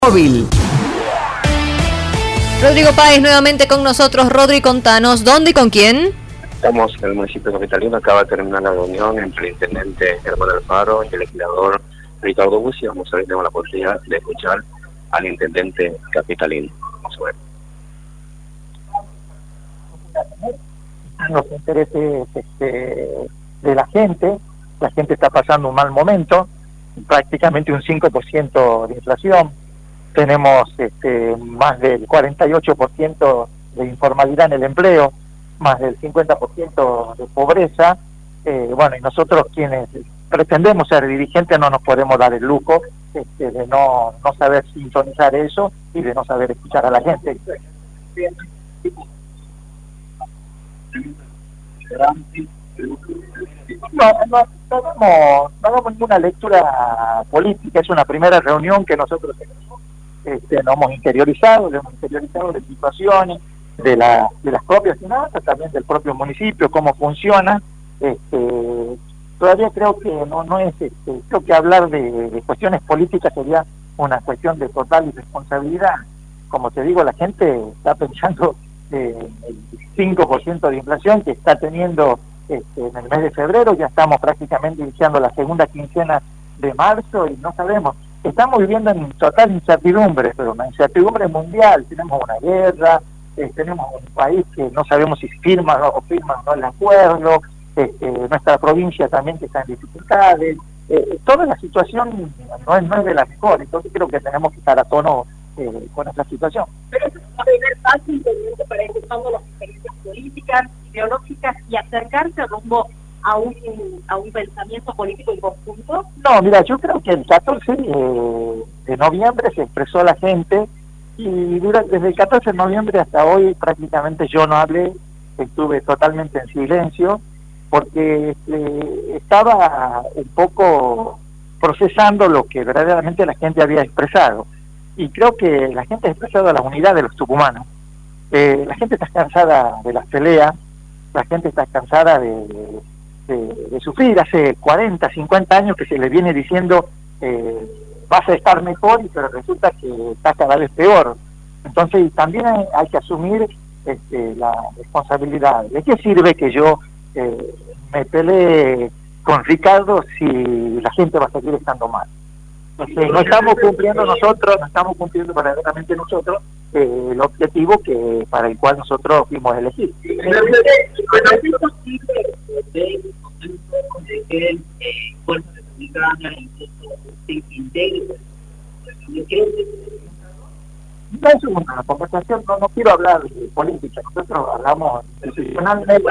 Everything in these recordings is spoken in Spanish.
Móvil. Rodrigo Páez nuevamente con nosotros. Rodri, contanos, ¿dónde y con quién? Estamos en el municipio capitalino, acaba de terminar la reunión entre el intendente Germán Alfaro y el legislador Ricardo Bussi. Vamos a ver si tenemos la posibilidad de escuchar al intendente capitalino. Vamos a ver. Los intereses de la gente está pasando un mal momento, prácticamente un 5% de inflación, tenemos más del 48% de informalidad en el empleo, más del 50% de pobreza. Bueno, y nosotros quienes pretendemos ser dirigentes no nos podemos dar el lujo de no saber sintonizar eso y de no saber escuchar a la gente. No hagamos ninguna lectura política, es una primera reunión que nosotros no hemos interiorizado, de situaciones, de las propias finanzas, también del propio municipio, cómo funciona. Todavía creo que no es, creo que hablar de cuestiones políticas sería una cuestión de total irresponsabilidad. Como te digo, la gente está pensando el 5% de inflación que está teniendo en el mes de febrero, ya estamos prácticamente iniciando la segunda quincena de marzo y no sabemos. Estamos viviendo en total incertidumbre, pero una incertidumbre mundial. Tenemos una guerra, tenemos un país que no sabemos si firma o no el acuerdo, nuestra provincia también que está en dificultades. Toda la situación no es de la mejor, entonces creo que tenemos que estar a tono con esta situación. Pero eso es primer paso importante para ir buscando las diferencias políticas, ideológicas y acercarse rumbo a un pensamiento político en conjunto. No, mira, yo creo que el 14 de noviembre se expresó la gente y desde el 14 de noviembre hasta hoy prácticamente yo no hablé, estuve totalmente en silencio porque estaba un poco procesando lo que verdaderamente la gente había expresado. Y creo que la gente ha expresado la unidad de los tucumanos. La gente está cansada de las peleas, la gente está cansada de sufrir. Hace 40, 50 años que se le viene diciendo vas a estar mejor, pero resulta que está cada vez peor. Entonces también hay que asumir la responsabilidad. ¿De qué sirve que yo me pelee con Ricardo si la gente va a seguir estando mal? No estamos cumpliendo verdaderamente nosotros el objetivo para el cual nosotros fuimos elegidos. No es una conversación, no quiero hablar de política, nosotros hablamos institucionalmente,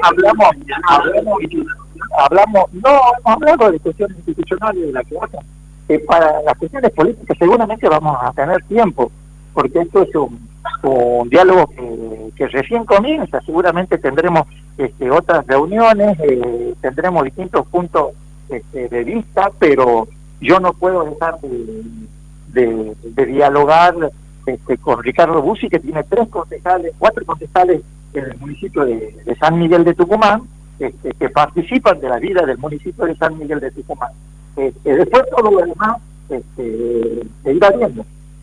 no hemos hablado de cuestiones institucionales de la que otra. Para las cuestiones políticas seguramente vamos a tener tiempo, porque esto es un diálogo que recién comienza. Seguramente tendremos otras reuniones, tendremos distintos puntos de vista, pero yo no puedo dejar de dialogar con Ricardo Bussi, que tiene 4 concejales en el municipio de San Miguel de Tucumán, que participan de la vida del municipio de San Miguel de Tucumán. Después todo lo demás se irá viendo.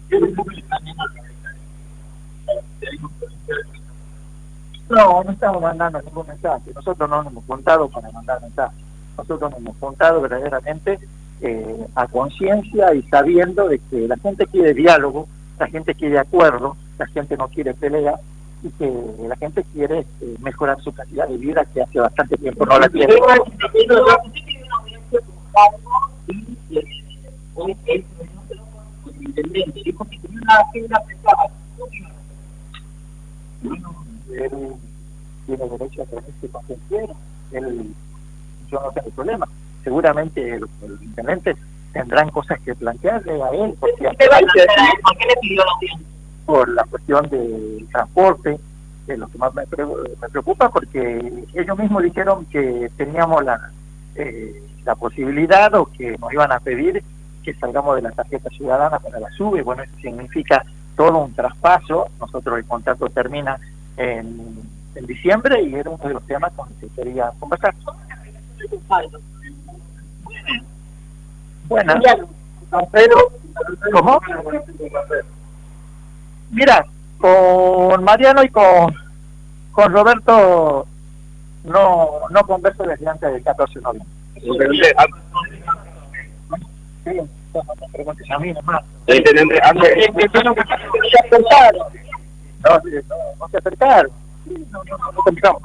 No estamos mandando ningún mensaje. Nosotros no nos hemos juntado para mandar mensajes. Nosotros nos hemos juntado verdaderamente a conciencia y sabiendo de que la gente quiere diálogo, la gente quiere acuerdo, la gente no quiere pelea y que la gente quiere mejorar su calidad de vida, que hace bastante tiempo no la tiene. Él tiene derecho a reunirse con quien quiera, yo no tengo problema. Seguramente los intendentes tendrán cosas que plantearle a él, ¿Por qué le pidió la audiencia? Por la cuestión del transporte, que es lo que más me preocupa, porque ellos mismos dijeron que teníamos la posibilidad o que nos iban a pedir que salgamos de la tarjeta ciudadana para la SUBE. Bueno, eso significa todo un traspaso. Nosotros el contrato termina en diciembre y era uno de los temas con los que quería conversar. Buenas. Pero, ¿cómo? Mira, con Mariano y con Roberto no converso desde antes del 14 de noviembre. Preguntes a mí nomás. Intendente, No se acercaron. No pensamos.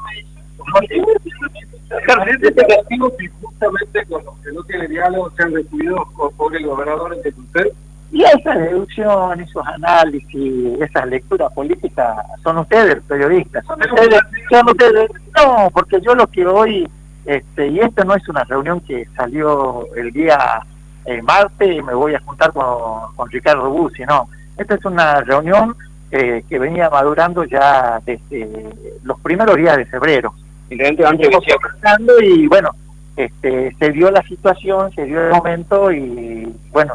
Este castigo que justamente con los que no tienen diálogo se han recibido por el gobernador en usted. Y esa deducción, esos análisis, esas lecturas políticas, son ustedes, periodistas. Son ustedes. No, porque yo lo que hoy, y esto no es una reunión que salió el día martes y me voy a juntar con Ricardo Bussi, no. Esta es una reunión que venía madurando ya desde los primeros días de febrero. Intendente, antes decía... Y bueno, se dio la situación, se dio el momento y bueno,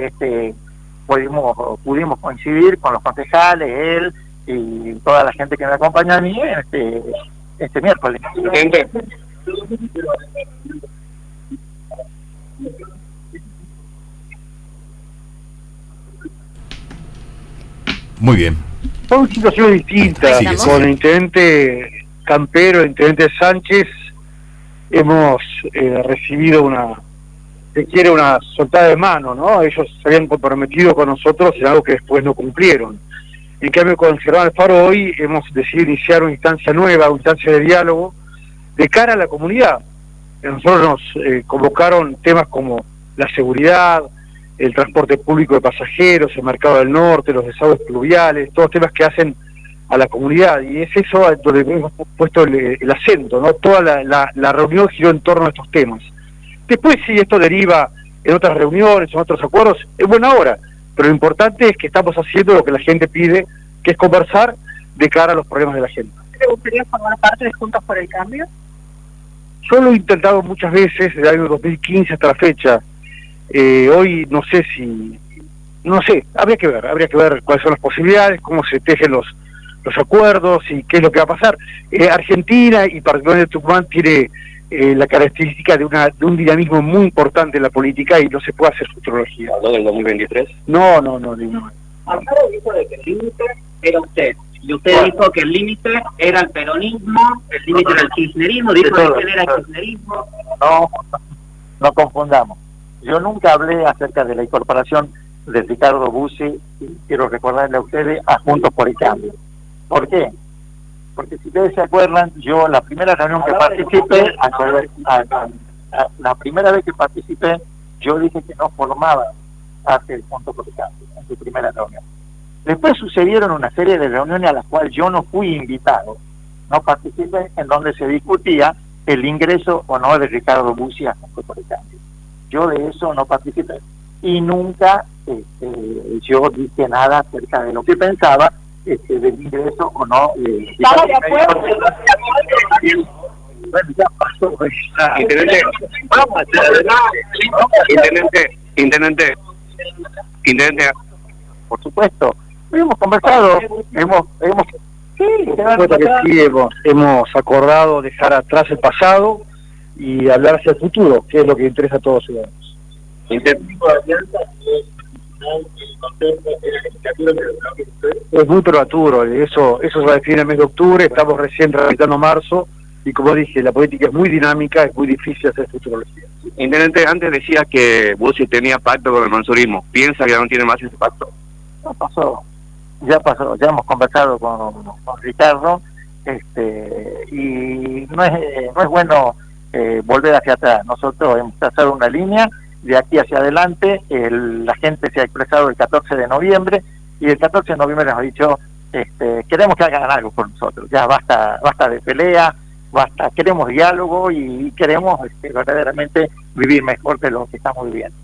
pudimos coincidir con los concejales, él y toda la gente que me acompaña a mí este miércoles. Intendente. Muy bien. Son situaciones distintas. Sí, con el intendente Campero, el intendente Sánchez, hemos recibido una soltada de mano, ¿no? Ellos se habían comprometido con nosotros en algo que después no cumplieron. En cambio, con Germán Alfaro hoy hemos decidido iniciar una instancia nueva, una instancia de diálogo de cara a la comunidad. Nosotros nos convocaron temas como la seguridad, el transporte público de pasajeros, el mercado del norte, los desagües pluviales, todos temas que hacen a la comunidad, y es eso donde hemos puesto el acento, ¿no? Toda la reunión giró en torno a estos temas. Después, si esto deriva en otras reuniones, en otros acuerdos, es buena hora, pero lo importante es que estamos haciendo lo que la gente pide, que es conversar de cara a los problemas de la gente. ¿Te gustaría formar parte de Juntos por el Cambio? Yo lo he intentado muchas veces, desde el año 2015 hasta la fecha. Hoy no sé, habría que ver cuáles son las posibilidades, cómo se tejen los acuerdos y qué es lo que va a pasar. Argentina y particularmente Tucumán tiene la característica de un dinamismo muy importante en la política y no se puede hacer futurología. ¿Habló del 2023? No. Alfaro dijo de que el límite era usted, y usted dijo que el límite era el peronismo, el límite era el kirchnerismo, dijo que él era el kirchnerismo. No confundamos. Yo nunca hablé acerca de la incorporación de Ricardo Bussi, y quiero recordarle a ustedes, a Juntos por el Cambio. ¿Por qué? Porque si ustedes se acuerdan, yo la primera reunión que participé, la primera vez que participé, yo dije que no formaba parte del Juntos por el Cambio, en su primera reunión. Después sucedieron una serie de reuniones a las cuales yo no fui invitado, no participé, en donde se discutía el ingreso o no de Ricardo Bussi a Juntos por el Cambio. Yo de eso no participé y nunca yo dije nada acerca de lo que pensaba del ingreso o no. ¿Estaba de acuerdo? Bueno, ya pasó. Intendente, por supuesto, hemos conversado, hemos acordado dejar atrás el pasado y hablar hacia el futuro, que es lo que interesa a todos los ciudadanos. Es muy prematuro, eso se va a definir en el mes de octubre, estamos recién tramitando marzo, y como dije, la política es muy dinámica, es muy difícil hacer futurología. Intendente, antes decía que Bussi tenía pacto con el mansurismo, ¿piensa que ya no tiene más ese pacto? No pasó, ya hemos conversado con Ricardo, y no es bueno volver hacia atrás. Nosotros hemos trazado una línea de aquí hacia adelante, la gente se ha expresado el 14 de noviembre, y el 14 de noviembre nos ha dicho, queremos que hagan algo por nosotros, ya basta de pelea, queremos diálogo y queremos verdaderamente vivir mejor de lo que estamos viviendo.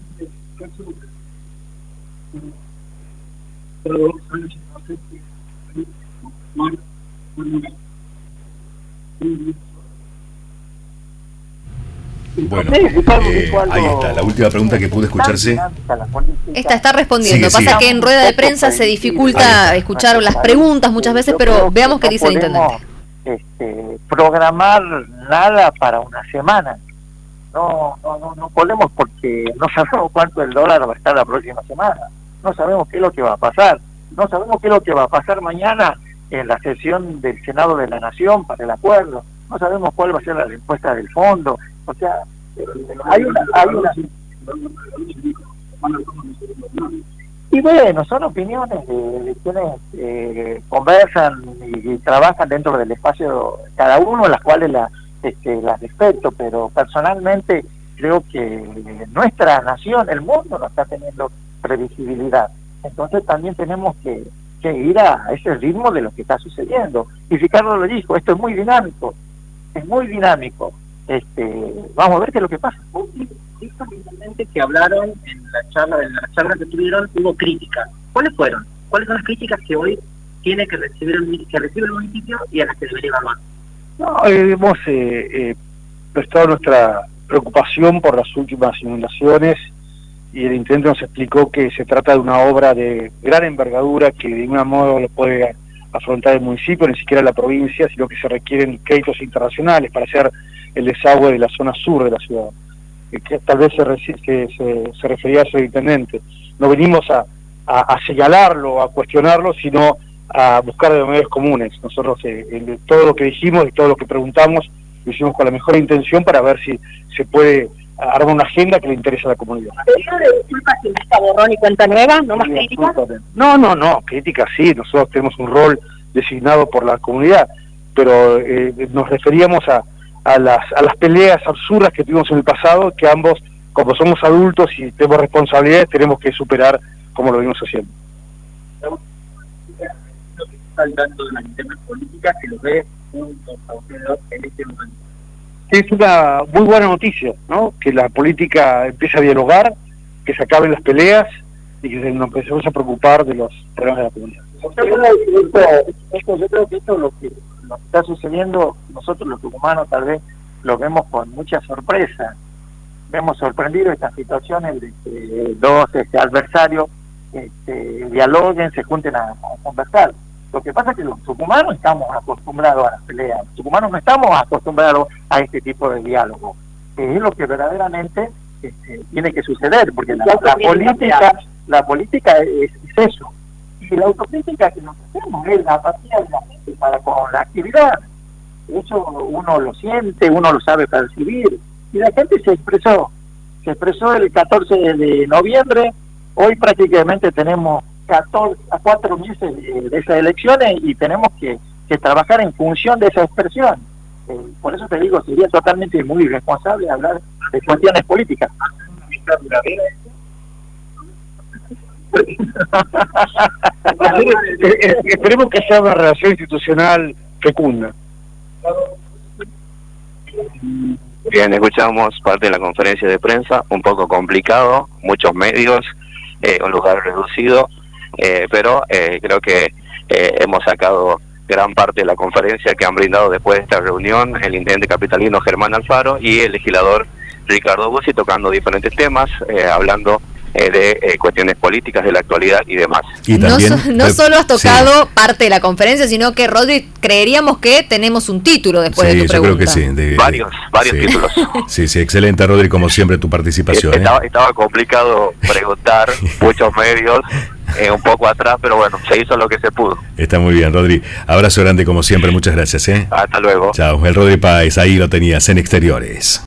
Bueno, ahí está, la última pregunta que pude escucharse. Esta está respondiendo. Sí, Pasa sí. que en rueda de prensa se dificulta escuchar las preguntas muchas veces, pero veamos qué dice el intendente. Programar nada para una semana. no podemos, porque no sabemos cuánto el dólar va a estar la próxima semana, no sabemos qué es lo que va a pasar, no sabemos qué es lo que va a pasar mañana en la sesión del Senado de la Nación para el acuerdo, no sabemos cuál va a ser la respuesta del fondo, o sea, hay una y bueno, son opiniones de quienes conversan y trabajan dentro del espacio cada uno, las cuales las respeto, pero personalmente creo que nuestra nación, el mundo, no está teniendo previsibilidad. Entonces también tenemos que ir a ese ritmo de lo que está sucediendo. Y Ricardo lo dijo, esto es muy dinámico, vamos a ver qué es lo que pasa. Dijo que hablaron en la charla que tuvieron, hubo críticas. ¿Cuáles fueron? ¿Cuáles son las críticas que hoy tiene que recibe el municipio y a las que debería evaluar? No, hemos prestado nuestra preocupación por las últimas inundaciones y el intendente nos explicó que se trata de una obra de gran envergadura que de ningún modo lo puede afrontar el municipio, ni siquiera la provincia, sino que se requieren créditos internacionales para hacer el desagüe de la zona sur de la ciudad, que tal vez se refería a ese intendente. No venimos a señalarlo, a cuestionarlo, sino a buscar de medios comunes. Nosotros todo lo que dijimos y todo lo que preguntamos lo hicimos con la mejor intención para ver si se puede armar una agenda que le interesa a la comunidad. ¿Pedido de disculpas sin vista borrón y cuenta nueva? ¿No más críticas? No, críticas sí, nosotros tenemos un rol designado por la comunidad, pero nos referíamos a las peleas absurdas que tuvimos en el pasado, que ambos, como somos adultos y tenemos responsabilidades, tenemos que superar como lo venimos haciendo. Hablando de las internas políticas, que lo ve juntos a ustedes en este momento. Es una muy buena noticia, ¿no? Que la política empiece a dialogar, que se acaben las peleas y que nos empecemos a preocupar de los problemas de la comunidad. Yo creo que esto es lo que está sucediendo. Nosotros los tucumanos tal vez lo vemos con mucha sorpresa. Vemos sorprendido estas situaciones de que dos adversarios dialoguen, se junten a conversar. Lo que pasa es que los tucumanos estamos acostumbrados a las peleas, los tucumanos no estamos acostumbrados a este tipo de diálogo, que es lo que verdaderamente tiene que suceder, porque la política es eso, y la autocrítica que nos hacemos es la apatía de la gente para con la actividad. Eso uno lo siente, uno lo sabe percibir, y la gente se expresó el 14 de noviembre, hoy prácticamente tenemos 4 meses de esas elecciones y tenemos que trabajar en función de esa expresión. Por eso te digo, sería totalmente muy irresponsable hablar de cuestiones políticas. Esperemos que sea una relación institucional fecunda. Bien, escuchamos parte de la conferencia de prensa, un poco complicado, muchos medios, un lugar reducido, pero creo que hemos sacado gran parte de la conferencia que han brindado después de esta reunión el intendente capitalino Germán Alfaro y el legislador Ricardo Bussi, tocando diferentes temas, hablando de cuestiones políticas de la actualidad y demás. Y también, no solo has tocado parte de la conferencia, sino que, Rodri, creeríamos que tenemos un título después de tu pregunta. Yo creo que sí. Varios títulos. Sí, excelente, Rodri, como siempre, tu participación. Estaba complicado preguntar, muchos medios, un poco atrás, pero bueno, se hizo lo que se pudo. Está muy bien, Rodri. Abrazo grande como siempre, muchas gracias. Hasta luego. Chao, el Rodri Páez, ahí lo tenías en Exteriores.